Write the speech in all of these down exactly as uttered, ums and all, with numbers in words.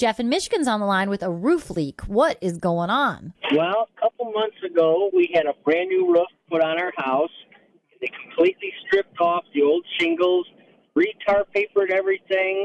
Jeff in Michigan's on the line with a roof leak. What is going on? Well, a couple months ago, we had a brand new roof put on our house. They completely stripped off the old shingles, re-tar papered everything,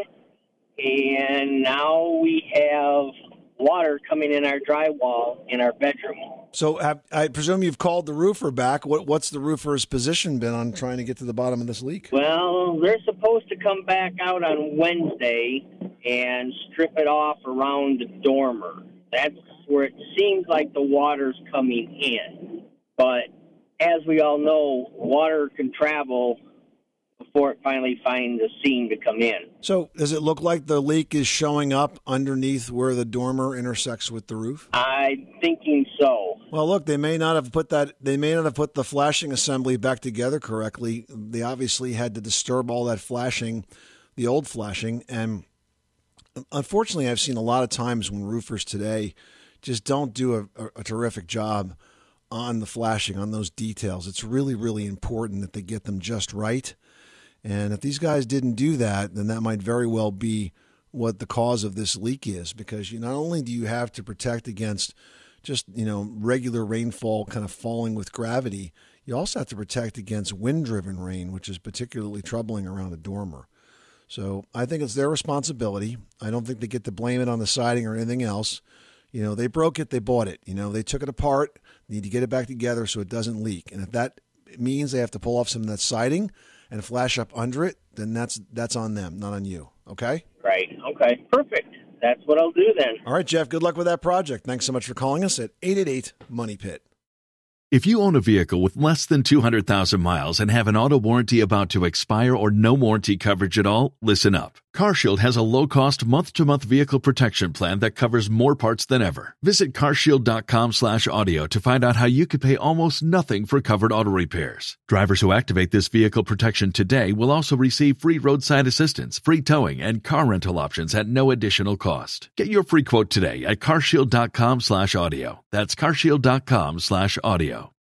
and now we have water coming in our drywall in our bedroom. So have, I presume you've called the roofer back. What, what's the roofer's position been on trying to get to the bottom of this leak? Well, they're supposed to come back out on Wednesday and strip it off around the dormer. That's where it seems like the water's coming in. But as we all know, water can travel before it finally finds a seam to come in. So does it look like the leak is showing up underneath where the dormer intersects with the roof? I'm thinking so. Well, look, they may not have put that. They may not have put the flashing assembly back together correctly. They obviously had to disturb all that flashing, the old flashing, and unfortunately, I've seen a lot of times when roofers today just don't do a, a, a terrific job on the flashing, on those details. It's really, really important that they get them just right. And if these guys didn't do that, then that might very well be what the cause of this leak is, because you not only do you have to protect against just, you know, regular rainfall kind of falling with gravity, you also have to protect against wind-driven rain, which is particularly troubling around a dormer. So I think it's their responsibility. I don't think they get to blame it on the siding or anything else. You know, they broke it, they bought it. You know, they took it apart, need to get it back together so it doesn't leak. And if that means they have to pull off some of that siding and flash up under it, then that's that's on them, not on you. Okay? Right. Okay. Perfect. That's what I'll do then. All right, Jeff, good luck with that project. Thanks so much for calling us at eight eight eight, money pit. If you own a vehicle with less than two hundred thousand miles and have an auto warranty about to expire or no warranty coverage at all, listen up. CarShield has a low-cost month-to-month vehicle protection plan that covers more parts than ever. Visit carshield.com slash audio to find out how you could pay almost nothing for covered auto repairs. Drivers who activate this vehicle protection today will also receive free roadside assistance, free towing, and car rental options at no additional cost. Get your free quote today at carshield.com slash audio. That's carshield.com slash audio.